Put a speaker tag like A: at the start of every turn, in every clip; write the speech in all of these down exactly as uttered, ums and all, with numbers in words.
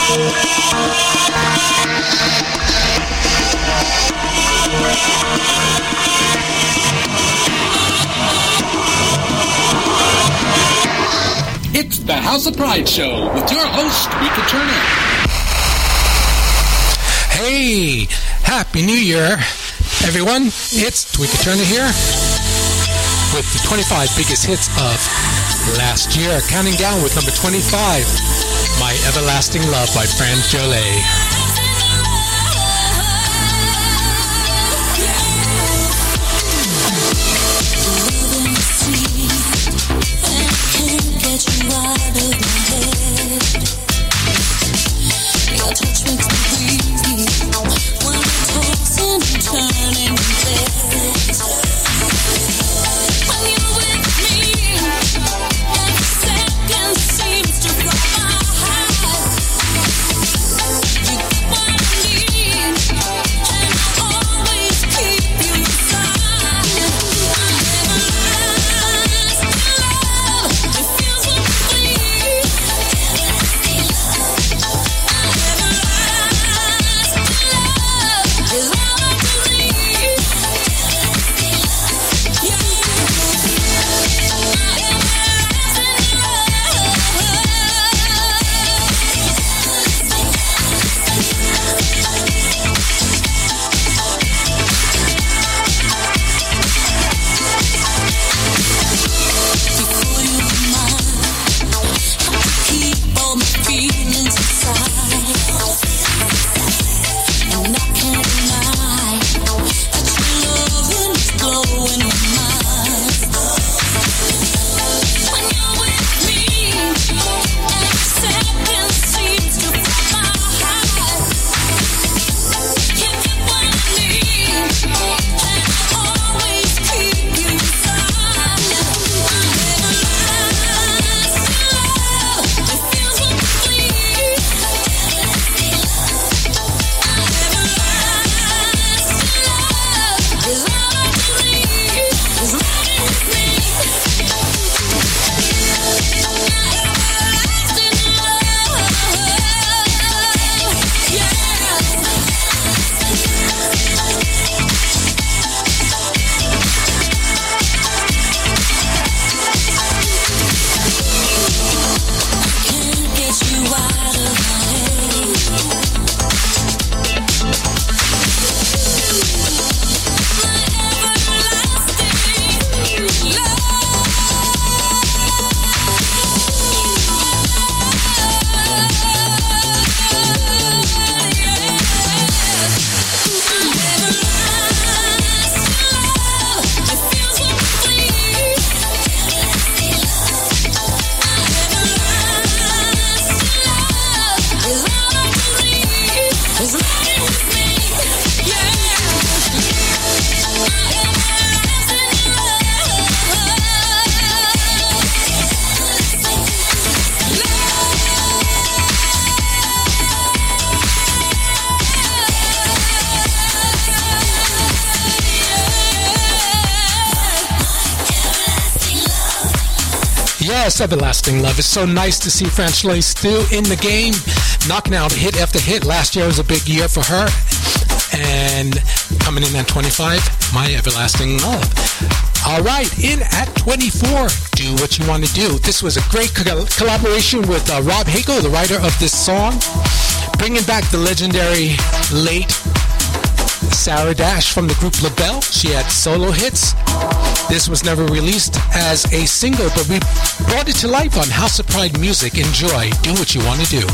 A: It's the House of Pride Show with your host, Tweeka Turner.
B: Hey, Happy New Year, everyone. It's Tweeka Turner here with the twenty-five biggest hits of last year. Counting down with number twenty-five, My Everlasting Love by Fran Jolet. Yes, Everlasting Love. It's so nice to see Fran Jolet still in the game, knocking out hit after hit. Last year was a big year for her. And coming in at twenty-five, My Everlasting Love. All right, in at twenty-four, Do What You Want to Do. This was a great co- collaboration with uh, Rob Hago, the writer of this song, bringing back the legendary late Sarah Dash from the group LaBelle. She had solo hits. This was never released as a single, but we brought it to life on House of Pride Music. Enjoy. Do What You Want to Do.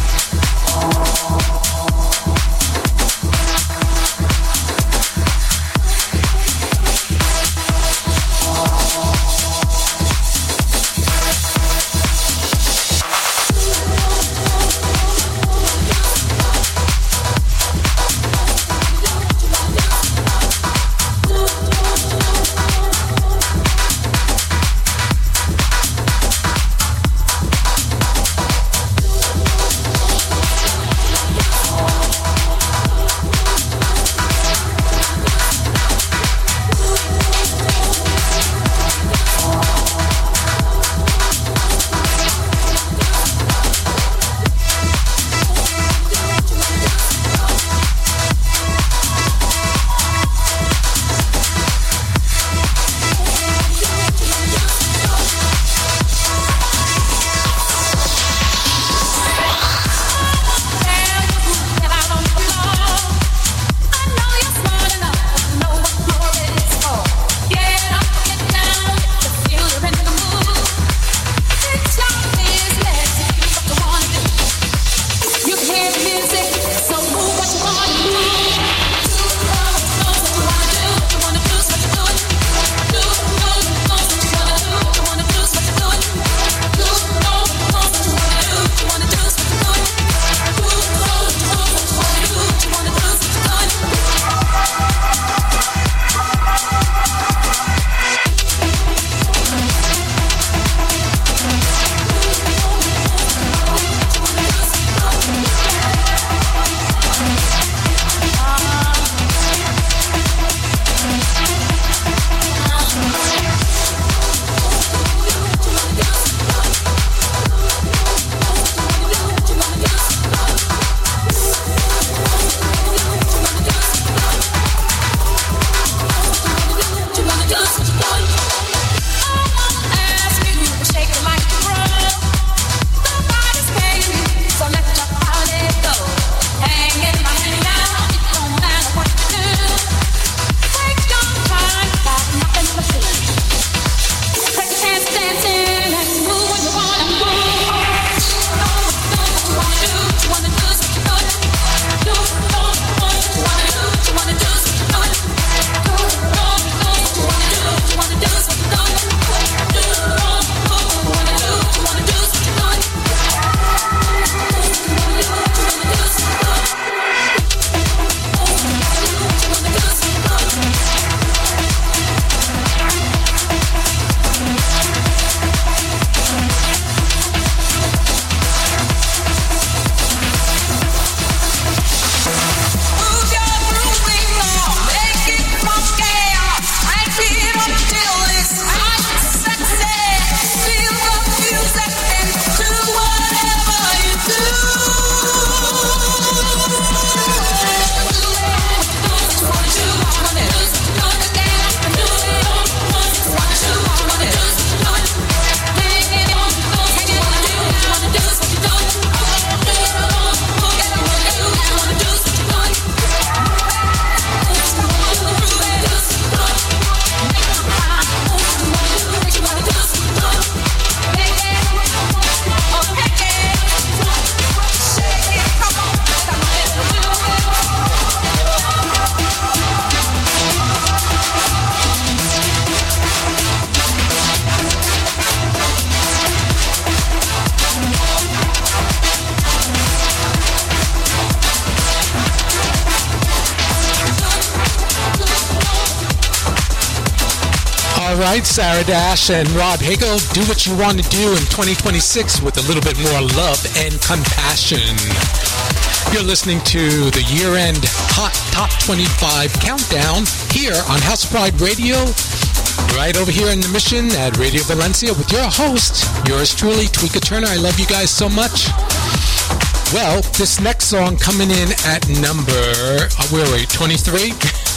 B: All right, Sarah Dash and Rod Hagel, do what you want to do in twenty twenty-six with a little bit more love and compassion. You're listening to the year-end Hot Top twenty-five Countdown here on House of Pride Radio, right over here in the Mission at Radio Valencia with your host, yours truly, Tweeka Turner. I love you guys so much. Well, this next song coming in at number, uh, where are we, twenty-three?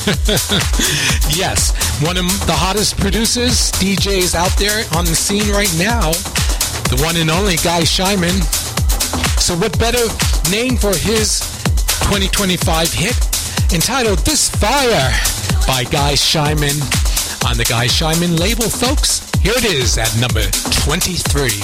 B: Yes, one of the hottest producers, D Js out there on the scene right now, the one and only Guy Shyman. So what better name for his twenty twenty-five hit entitled This Fire by Guy Shyman on the Guy Shyman label, folks. Here it is at number twenty-three.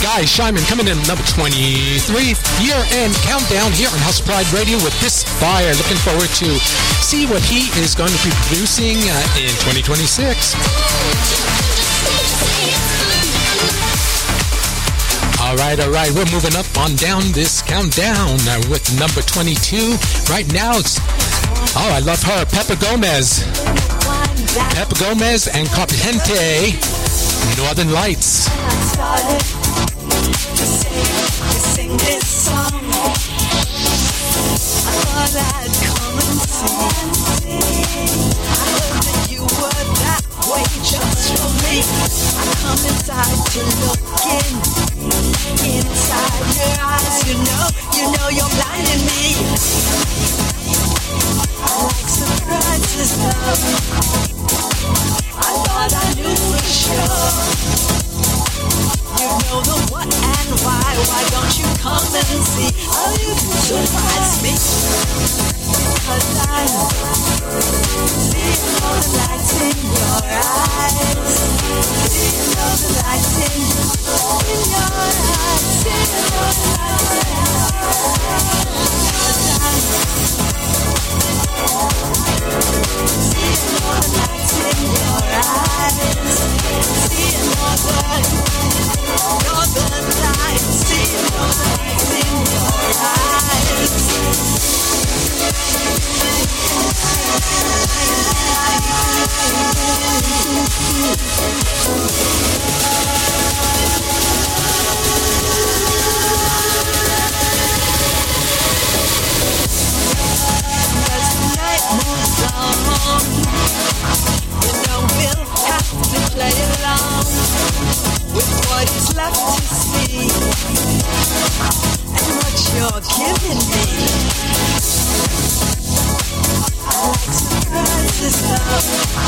B: Guy Shyman coming in number twenty-three. Year-end countdown here on House of Pride Radio with this fire. Looking forward to see what he is going to be producing uh, in twenty twenty-six. All right, all right. We're moving up on down this countdown uh, with number twenty-two. Right now, it's, oh, I love her, Pepa Gomez. Pepa Gomez and Carpente, Northern Lights.
C: To sing, to sing this song, I thought I'd come and see. I heard that you were that way just for me. I come inside to look in, inside your eyes. You know, you know you're blinding me. I like surprises, love. I thought I knew for sure. You know the what and why. Why don't you come and see how you can surprise me? Because I'm seeing all the lights in your eyes. Seeing all the lights in, in your eyes. Seeing all the lights in your eyes. Because I'm seeing all the lights in your eyes. Seeing all the Northern lights, seeing all the lights in your eyes. As the night moves on, you know we'll have to play along with what is left to see and what you're giving me. I like surprises, love.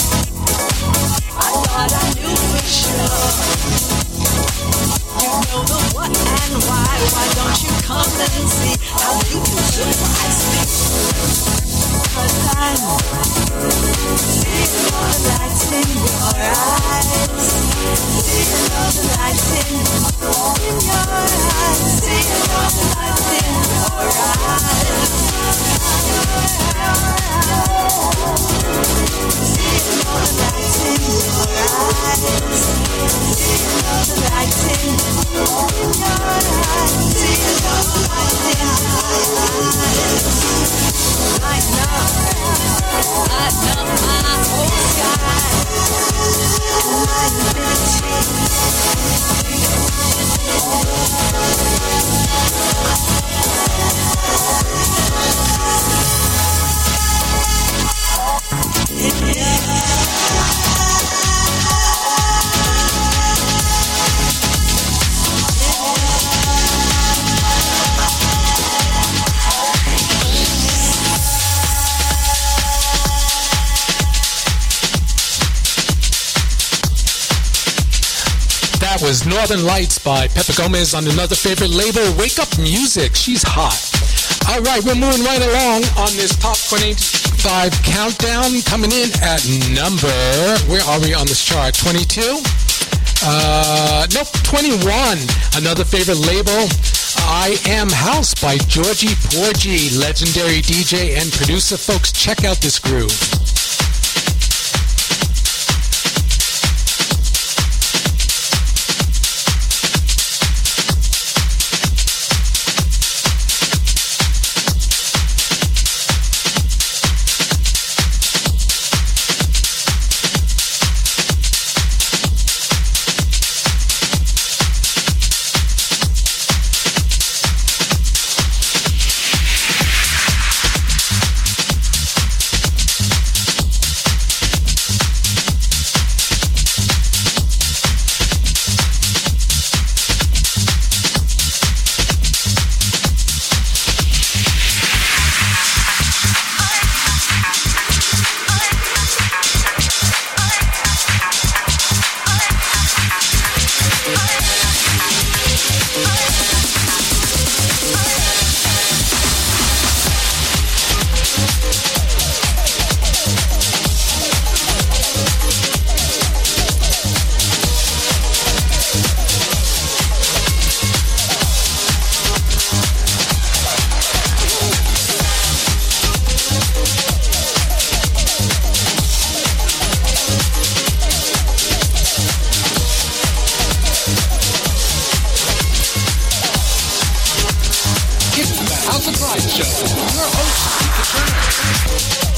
C: I thought I knew for sure. You know the what and why. Why don't you come and see how you can surprise me? Cause I'm seeing all the lights in your eyes. Seeing all the lights in, in your eyes. Seeing all the lights in your eyes. Seeing all the lights in your eyes. Seeing all the lights in, in your eyes. Seeing all the lights in your eyes. Light up, light up my whole sky. And my infinity.
B: That was Northern Lights by Pepa Gomez on another favorite label, Wake Up Music. She's hot. All right, we're moving right along on this top twenty-five countdown, coming in at number, where are we on this chart? twenty-two? Uh, nope, twenty-one. Another favorite label, I Am House by Georgie Porgy, legendary D J and producer. Folks, check out this groove.
A: Show with your host, Keith Turner.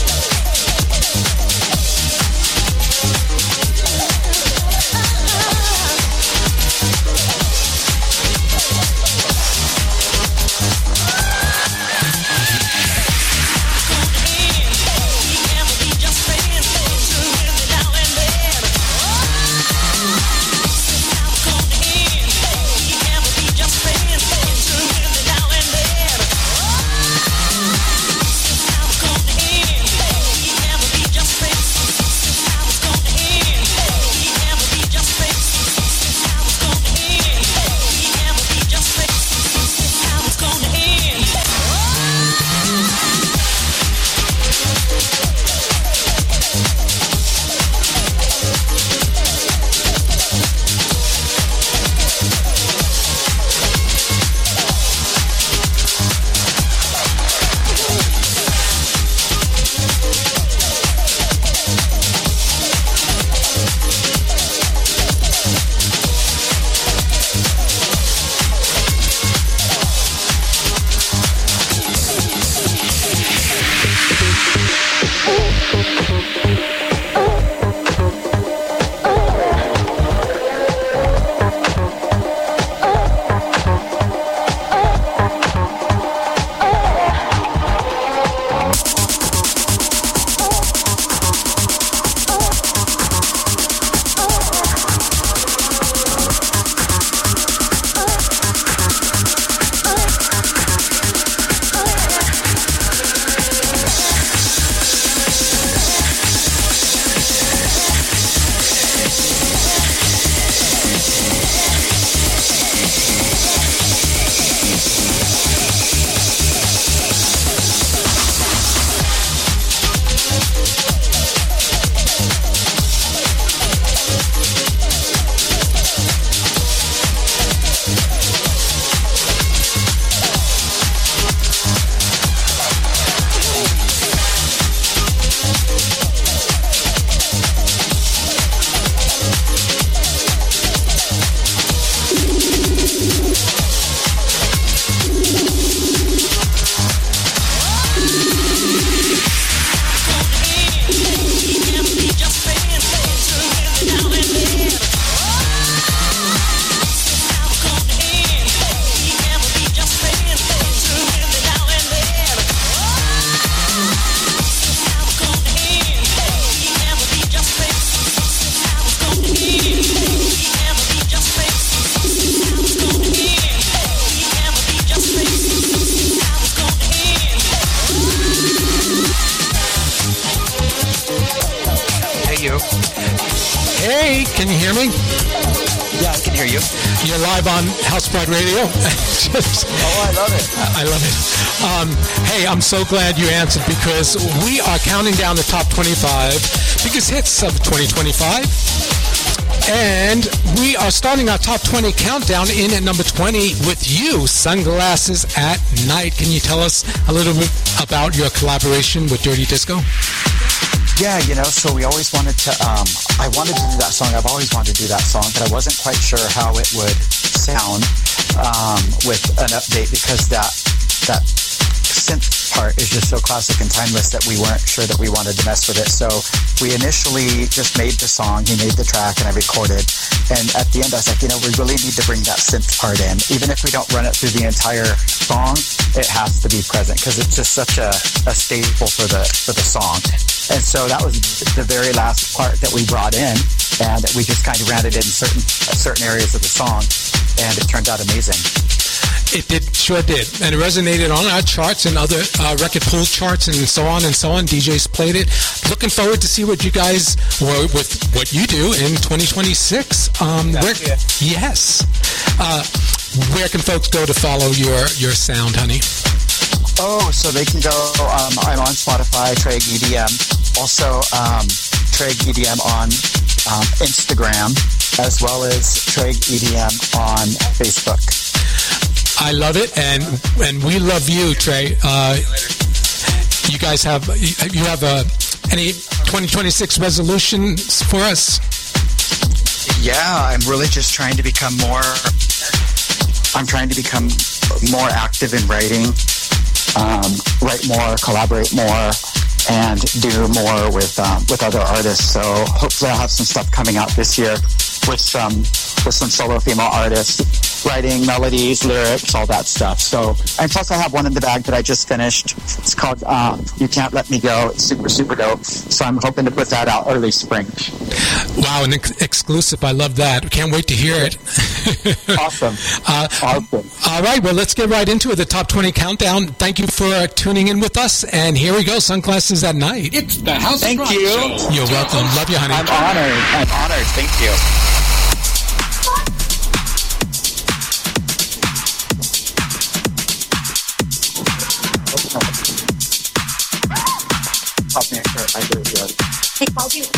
B: Hey, can you hear me?
D: Yeah, I can hear you.
B: You're live on House Pride Radio. Just,
D: oh, I love it.
B: I love it. Um, hey, I'm so glad you answered because we are counting down the top twenty-five biggest hits of twenty twenty-five. And we are starting our top twenty countdown in at number twenty with you, Sunglasses at Night. Can you tell us a little bit about your collaboration with Dirty Disco?
D: Yeah, you know, so we always wanted to, um, I wanted to do that song. I've always wanted to do that song, but I wasn't quite sure how it would sound um, with an update because that that synth part is just so classic and timeless that we weren't sure that we wanted to mess with it. So we initially just made the song, he made the track, and I recorded. And at the end, I was like, you know, we really need to bring that synth part in. Even if we don't run it through the entire song, it has to be present because it's just such a, a staple for the for the song. And so that was the very last part that we brought in, and we just kind of ran it in certain certain areas of the song, and it turned out amazing.
B: It did, sure did, and it resonated on our charts and other uh, record pool charts and so on and so on. D Js played it. Looking forward to see what you guys, or with what you do in twenty twenty-six. Um, where, yes. Uh, where can folks go to follow your, your sound, honey?
D: Oh, so they can go, um, I'm on Spotify, Treg E D M. Also, um, Treg E D M on um, Instagram, as well as Treg E D M on Facebook.
B: I love it, and and we love you, Trey. Uh, you guys have you have uh, any twenty twenty-six resolutions for us?
D: Yeah, I'm really just trying to become more. I'm trying to become more active in writing, um, write more, collaborate more, and do more with um, with other artists. So hopefully I'll have some stuff coming out this year with some with some solo female artists, writing melodies, lyrics, all that stuff. So, and plus I have one in the bag that I just finished. It's called um, You Can't Let Me Go. It's super, super dope. So I'm hoping to put that out early spring.
B: Wow, an ex- exclusive. I love that. Can't wait to hear it.
D: Awesome.
B: Uh,
D: awesome.
B: All right, well, let's get right into it, the Top twenty Countdown. Thank you for uh, tuning in with us, and here we go, Sunglasses at Night.
A: It's the House
D: Thank
A: of Rock
D: you.
A: Show.
B: You're welcome. Love you, honey.
D: I'm honored. I'm honored. Thank you. Pop me a shirt. I do good.
C: Hey, I'll do.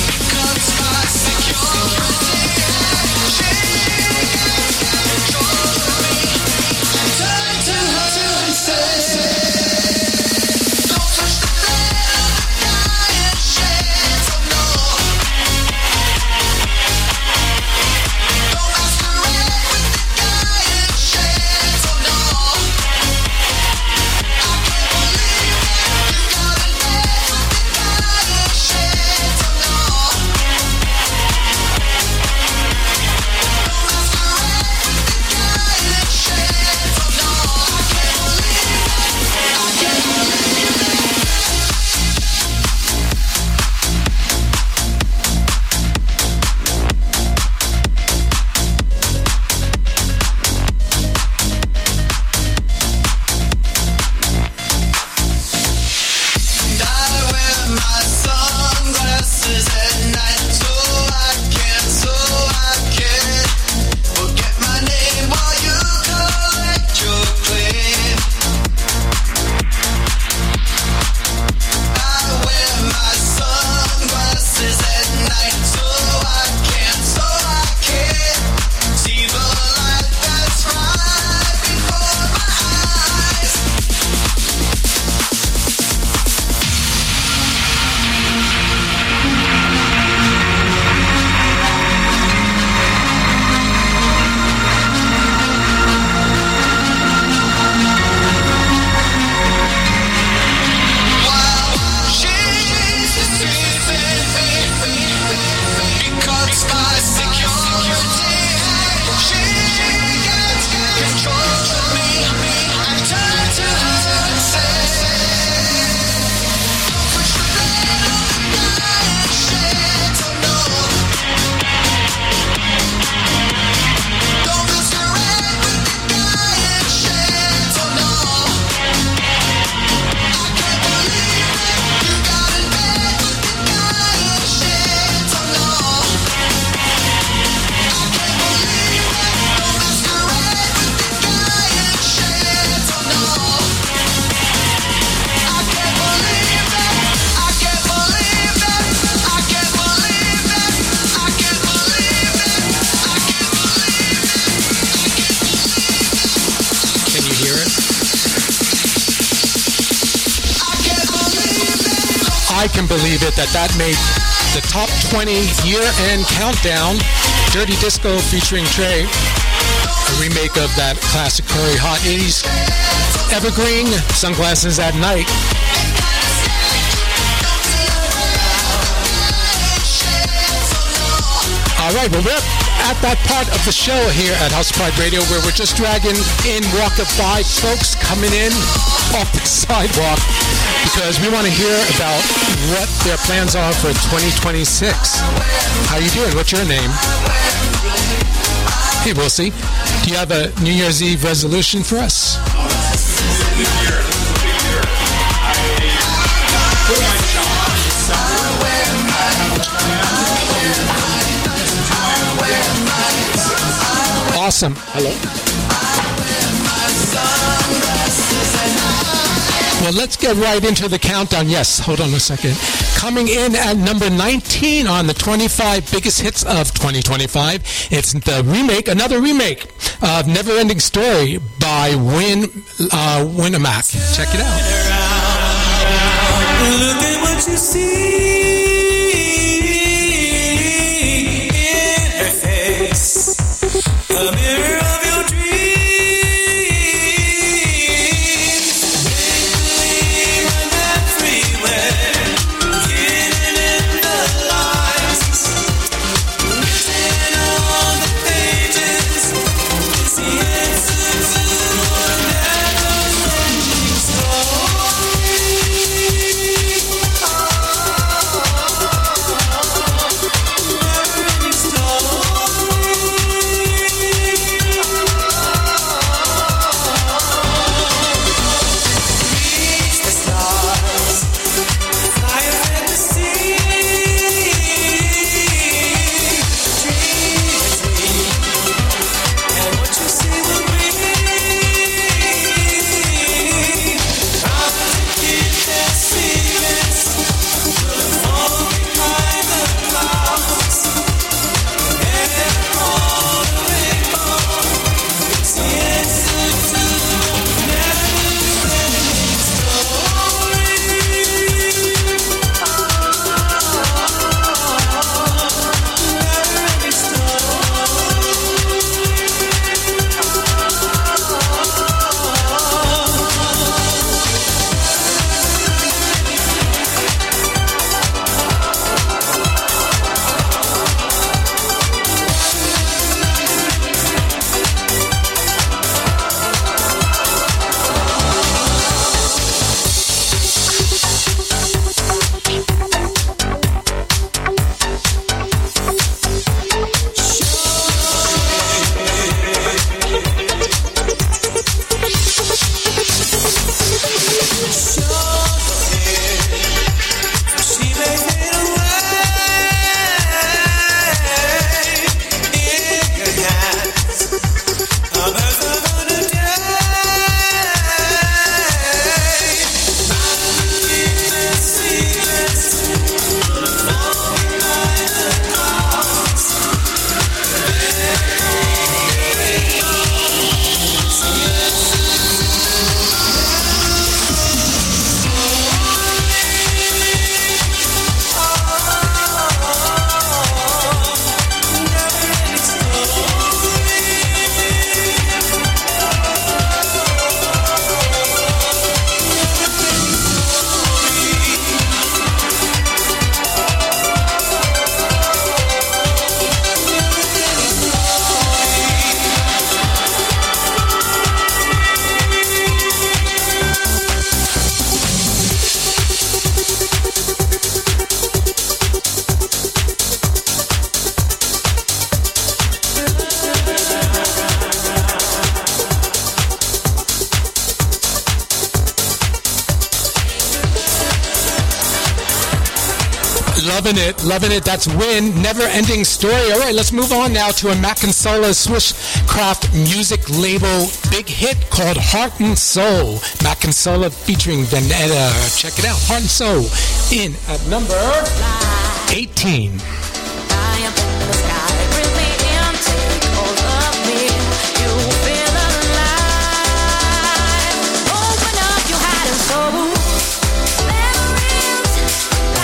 E: Security, she
B: I can believe it that that made the top twenty year-end countdown. Dirty Disco featuring Trey, a remake of that classic Curry Hot eighties evergreen, Sunglasses at Night. All right, well, we're at that part of the show here at House of Pride Radio where we're just dragging in walk-by folks coming in off the sidewalk because we want to hear about what their plans are for twenty twenty-six. How you doing? What's your name? Hey, we'll see. Do you have a New Year's Eve resolution for us?
E: New Year, big year. I put my job this summer.
B: Awesome. Hello? Well, let's get right into the countdown. Yes, hold on a second. Coming in at number nineteen on the twenty-five biggest hits of twenty twenty-five, it's the remake, another remake of Neverending Story by Win uh, Winamac. Check it out.
F: Look at what you see in her face. A mirror of your dreams. Make believe I'm everywhere. Hidden in the lines. Written on the pages. It's the answer to a never-ending story. Never-ending Reach the stars, fly a fantasy, dream a dream, and what you see will be. Promise to keep their secrets, will fall behind the clouds, and all the rainbow. It's the answer to never-ending story. Never-ending She may fade away in your hands. A birth of another day. Not to keep the secrets, fall behind the clouds.
B: Loving it, loving it. That's Win, Never-Ending Story. All right, let's move on now to a Mac and Sola Swishcraft music label big hit called Heart and Soul. Mac and Sola featuring Veneta. Check it out. Heart and Soul in at number eighteen.
C: I am in the sky, really am take hold of me. You feel alive. Open up your heart and soul. Memories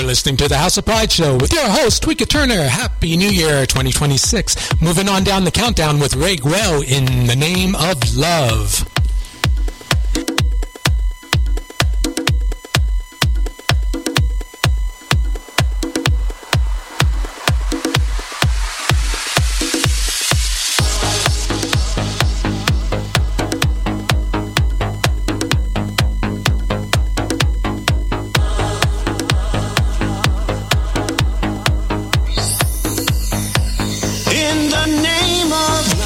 B: listening to the House of Pride Show with your host, Tweeka Turner. Happy New Year twenty twenty-six. Moving on down the countdown with Ray Guel, In the Name of Love.
F: In the name of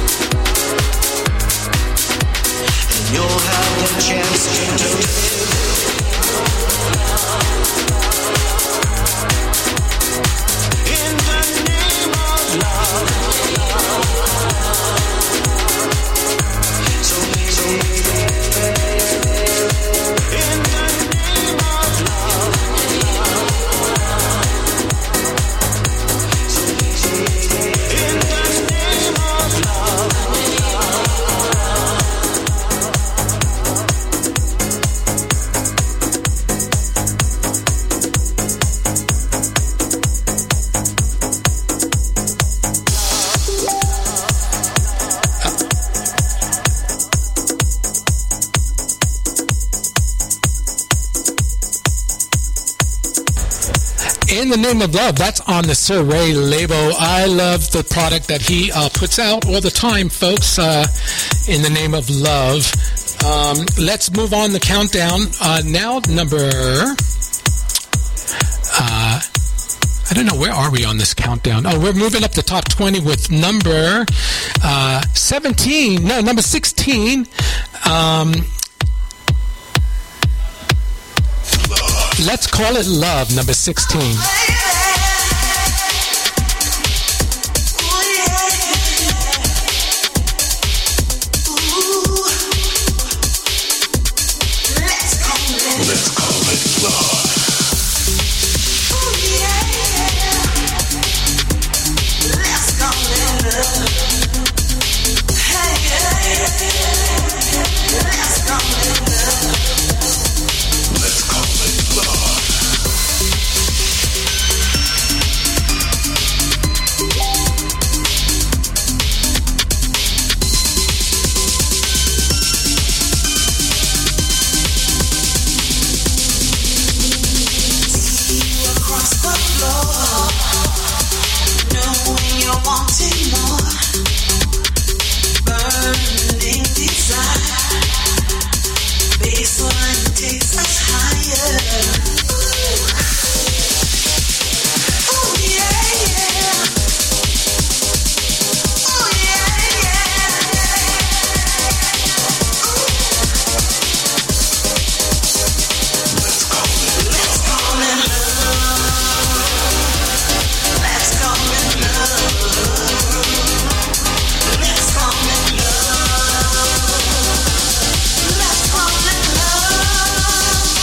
F: You'll have the chance to live.
B: In the Name of Love, that's on the Sir Ray label. I love the product that he uh, puts out all the time, folks. Uh, In the Name of Love. Um, let's move on the countdown. Uh, now, number... Uh, I don't know, where are we on this countdown? Oh, we're moving up the top twenty with number uh, seventeen. No, number sixteen. Um, let's call it Love, number sixteen.
F: Let's call it love.
C: Let's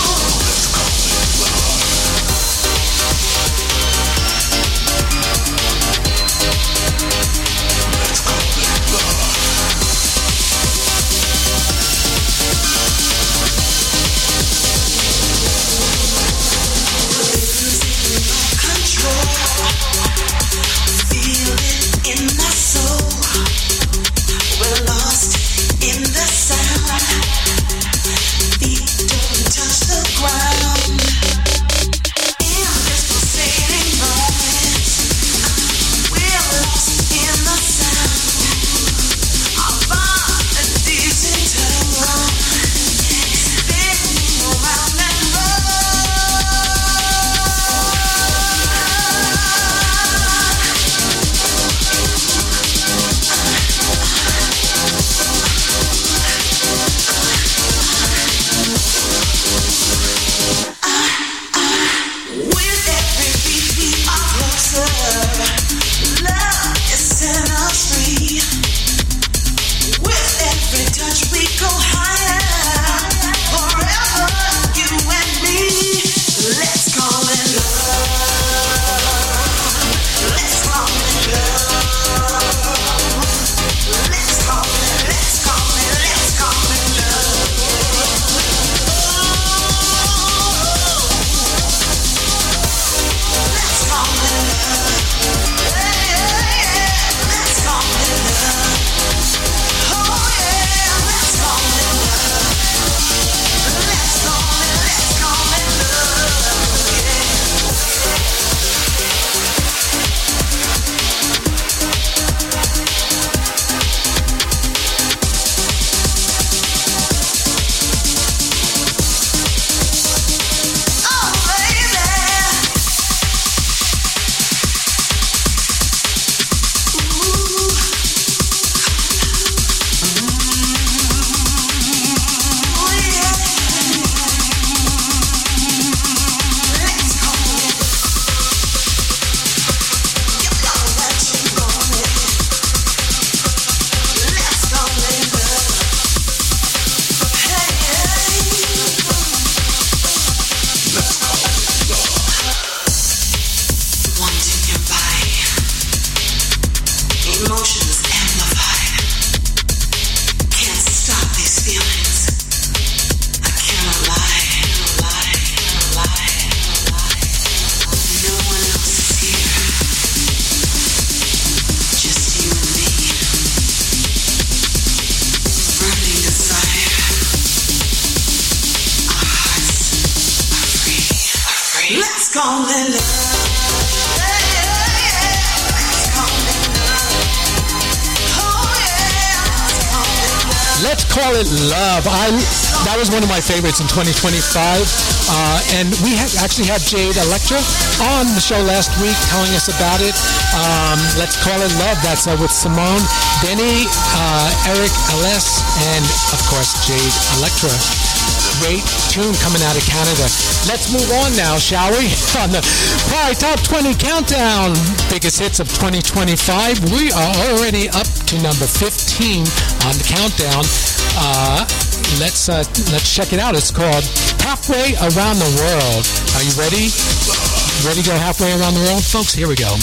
F: calling love. Yeah, yeah, yeah. It's calling love. Oh yeah, it's calling love.
B: Let's Call It Love. I that was one of my favorites in twenty twenty-five, uh, and we had actually had Jade Electra on the show last week telling us about it. Um, Let's Call It Love. That's uh, with Simone, Denny, uh, Eric Ellis, and of course Jade Electra. Great tune coming out of Canada. Let's move on now, shall we? On the Pride Top twenty Countdown, biggest hits of twenty twenty-five. We are already up to number fifteen on the countdown. Uh, let's uh, let's check it out. It's called Halfway Around the World. Are you ready? Ready to go halfway around the world, folks? Here we go.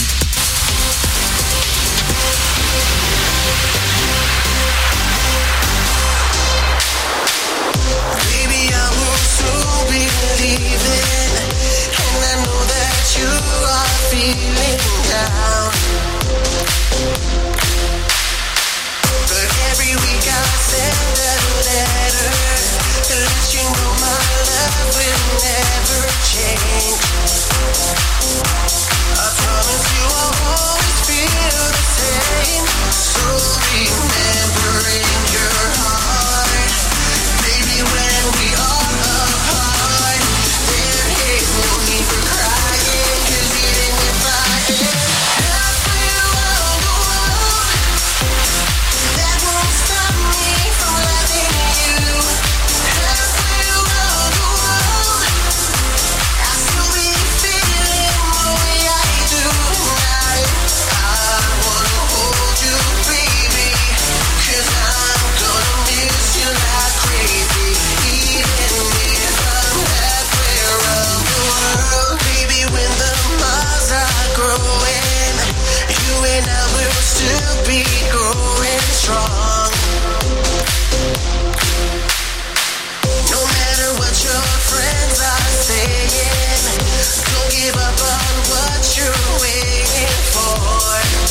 F: And I know that you are feeling down. But every week I send a letter to let you know my love will never change. I promise you I'll always feel the same. So remember in your heart, baby, when we are apart, there ain't no need for crying, 'cause even if I am halfway around the world, that won't stop me from loving you. Halfway around the world, I still be feeling the way I do tonight. I wanna hold you, baby, 'cause I'm gonna miss you like crazy, even if I'm halfway around the world. Baby, when the miles are growing, you and I will still be growing strong. No matter what your friends are saying, don't give up on what you're waiting for.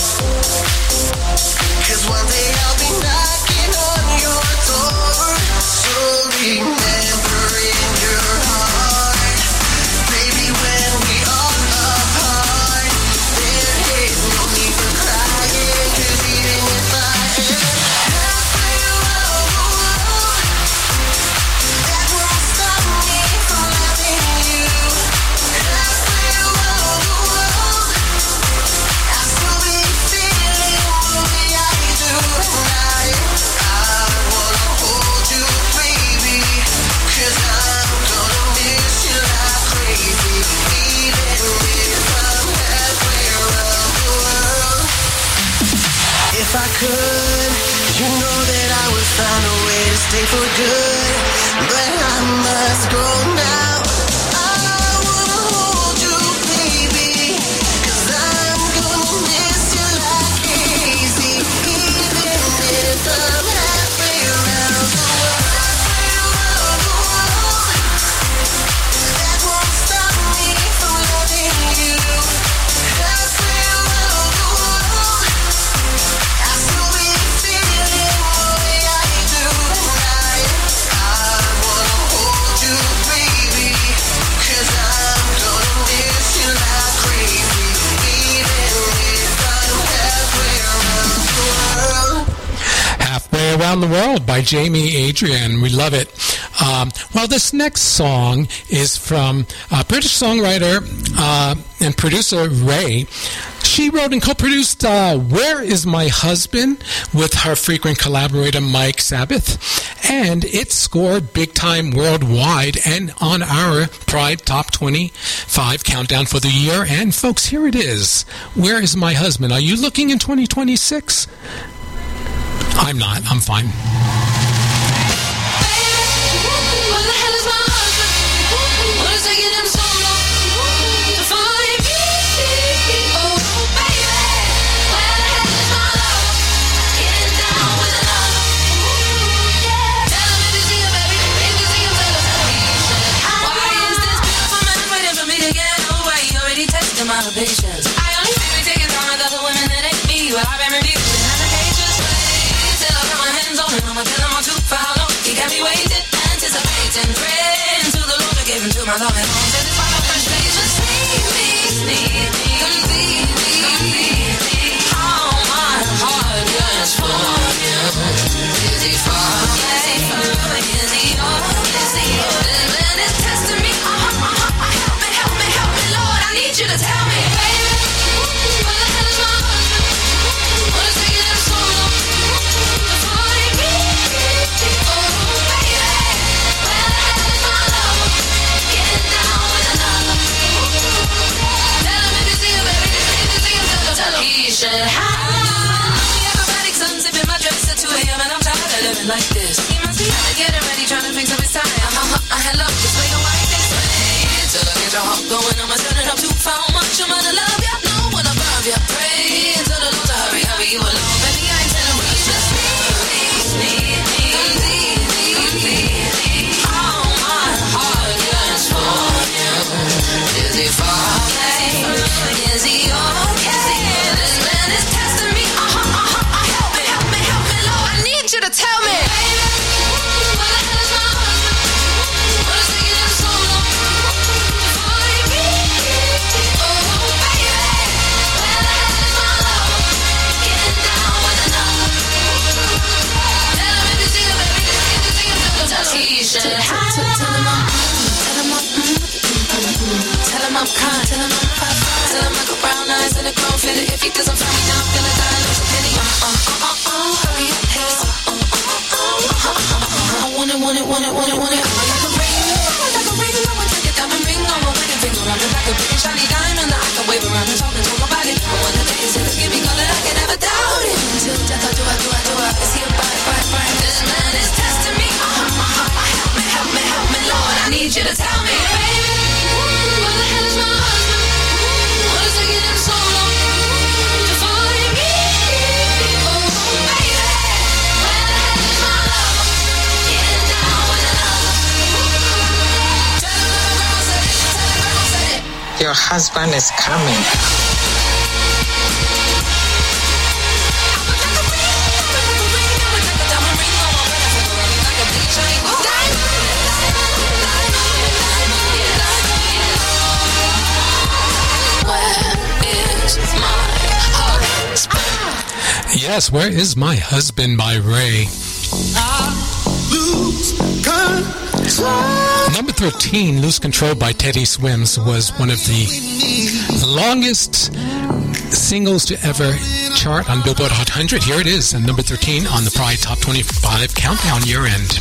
F: 'Cause one day I'll be knocking on your door. So remember in your heart, baby, when we are apart, there ain't no need for crying, 'cause even if I am halfway around the world, that won't stop me from loving you. Halfway around the world, I still be feeling the way I do tonight. I wanna hold you, baby, 'cause I'm gonna miss you like crazy, even if I'm halfway around the world. If I could, you know that I would find a way to stay for good, but I must go now. I wanna hold you, baby, 'cause I'm gonna miss you like crazy, even if I'm halfway around the world. Halfway around the world, that won't stop me from loving you. Halfway around the world, I still be feeling the way I do tonight. I wanna hold you, baby, 'cause I'm gonna miss you like crazy, even if I'm halfway around the world.
B: Halfway Around the World by Jamie Adrian. We love it. Um, well, this next song is from uh, British songwriter uh, and producer Ray. She wrote and co-produced uh, Where Is My Husband with her frequent collaborator Mike Sabbath. And it scored big time worldwide and on our Pride Top twenty-five countdown for the year. And folks, here it is. Where is my husband? Are you looking in twenty twenty-six? I'm not. I'm fine.
G: Where the hell is my husband? What is taking him so long to find me? Oh, baby, where the hell is my love? Getting down with the love. Yeah. Tell him if you see him, baby. If you see him, tell him. Why is this beautiful man waiting for me to get over? He already tested my patience. I only see me taking down with other women that ain't me. Well, I've been reviewed in applications. Till I put my hands on him, I'ma tell him I'll do for how long. He got me waiting, anticipating, praying to the Lord to give him to my long and long. Satisfy my frustration, see. need me completely. How my heart yearns for you. Is he far away? Is he yours? Is he yours? This man is testing me. Uh-huh, uh-huh. Help me, help me, help me, Lord. I need you to tell me, baby. Where the hell is my husband? What is taking him so long to find me? Oh, baby. Where the hell is my lover? Getting down with another. Tell him if you see him, baby. If you see him, tell him, tell him. He should have the acrobatic sunzipping my dress at two a.m. and I'm tired of living like this. He must be out to getting ready, trying to fix up his tie. Uh-huh, uh, hello, just wait a while this way. Till I get your heart going, I'ma turn it up to how much I'm gonna love ya. No one above ya. Pray to the Lord to hurry, hurry you alone. Baby, I ain't telling you, just need me, need me, completely. How my heart yearns for you. Is he far away? Is he okay? This man is testing me. Uh-huh, uh-huh. Help me, help me, help me, Lord. I need you to tell me. Baby, where the hell is my husband? What is taking him so long to find me? Oh, baby, where the hell is my lover? Getting down with another. Tell him if you see him, baby. If you see him, tell him. He should have. Tell him I'm, tell him I'm, tell him I'm kind. Tell him I'm fine. Tell him I got brown eyes and a grown fitted. If he doesn't find me now, I'm gonna die. Lose a penny. Uh, uh, uh, uh, uh. Hurry up, hey. Uh, uh, uh, uh, uh, uh. I want it, want it, want it, want it, want it. I like a ring, I like a ring. I want to take a diamond ring on my wedding finger. I'm like a big shiny diamond that I can wave around and talk and talk about it. I want the days that give me color, I can never doubt it. Till death, I do, I do, I do, I is he a bite, bite, bite? This man is testing me. Uh-huh, uh-huh. Help me, help me, help me, Lord. I need you to tell me, baby. Where the hell is my husband? What is taking him so long to find me? Oh, baby, where the hell is my lover? Getting down with another. Tell him that girl said it. Tell him girl said it.
H: Your husband is coming.
B: Yes, Where Is My Husband by Ray. Number thirteen, Lose Control by Teddy Swims, was one of the longest singles to ever chart on Billboard Hot one hundred. Here it is, and number thirteen on the Pride Top twenty-five Countdown Year End.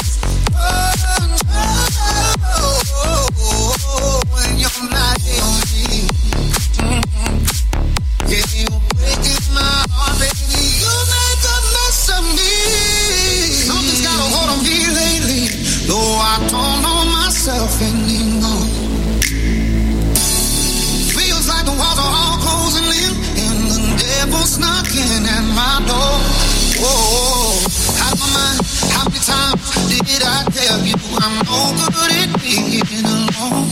F: When you're not here, yeah, you're breaking my heart, baby. You make a mess of me. Something's got a hold on me lately, though I don't know myself anymore. Feels like the walls are all closing in, and the devil's knocking at my door. Whoa, out my mind, how many times did I tell you I'm no good at being alone?